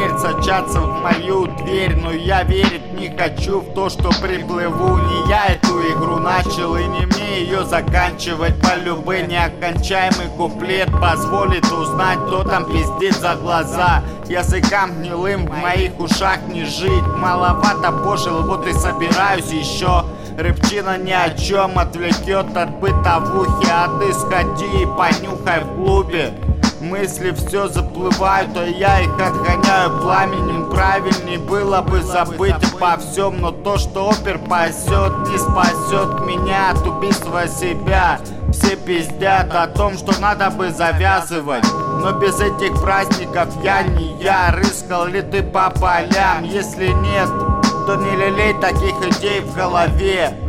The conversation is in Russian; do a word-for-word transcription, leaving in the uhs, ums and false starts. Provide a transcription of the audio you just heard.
смерть сочатся в мою дверь. Но я верить не хочу в то, что приплыву. Не я эту игру начал, и не мне ее заканчивать. По любой неокончаемый куплет позволит узнать, кто там пиздит за глаза. Языкам гнилым в моих ушах не жить. Маловато пожил, вот и собираюсь еще. Рыбчина ни о чем отвлекет от бытовухи. А ты сходи и понюхай в клубе. Мысли все заплывают, а я их отгоняю пламенем. Правильней было бы забыть обо всем, но то, что опер пасет, не спасет меня от убийства себя. Все пиздят о том, что надо бы завязывать, но без этих праздников я не я. Рыскал ли ты по полям? Если нет, то не лелей таких идей в голове.